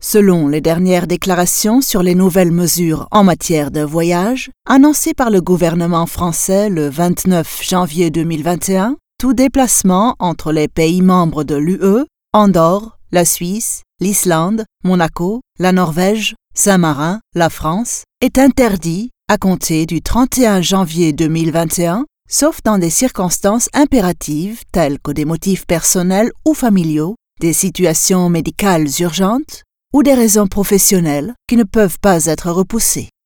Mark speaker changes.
Speaker 1: Selon les dernières déclarations sur les nouvelles mesures en matière de voyage, annoncées par le gouvernement français le 29 janvier 2021, tout déplacement entre les pays membres de l'UE, Andorre, la Suisse, l'Islande, Monaco, la Norvège, Saint-Marin, la France, est interdit à compter du 31 janvier 2021, sauf dans des circonstances impératives telles que des motifs personnels ou familiaux, des situations médicales urgentes ou des raisons professionnelles qui ne peuvent pas être repoussées.